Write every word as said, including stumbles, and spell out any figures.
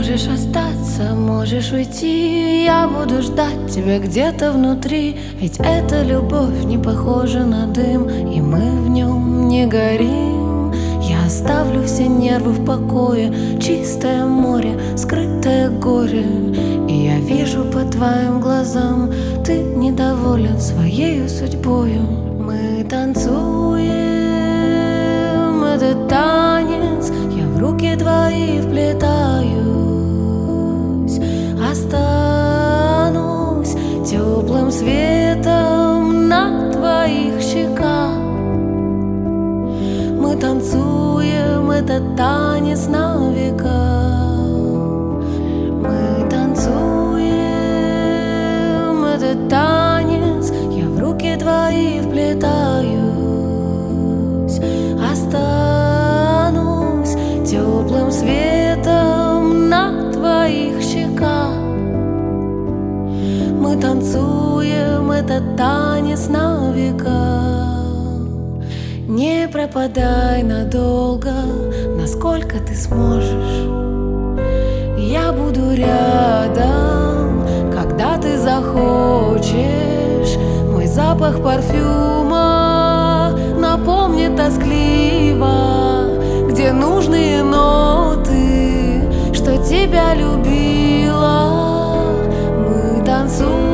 Можешь остаться, можешь уйти, я буду ждать тебя где-то внутри. Ведь эта любовь не похожа на дым, и мы в нем не горим. Я оставлю все нервы в покое, чистое море, скрытое горе. И я вижу по твоим глазам, ты недоволен своей судьбою. Мы танцуем этот танец, я в руки твои вплетаюсь. Останусь теплым светом на твоих щеках. Мы танцуем этот танец на века. Мы танцуем этот танец, я в руки твои вплетаюсь. Останусь теплым светом на твоих щеках. Мы танцуем этот танец на века. Не пропадай надолго, насколько ты сможешь. Я буду рядом, когда ты захочешь. Мой запах парфюма напомнит тоскливо, где нужные ноты, что тебя любила. Мы танцуем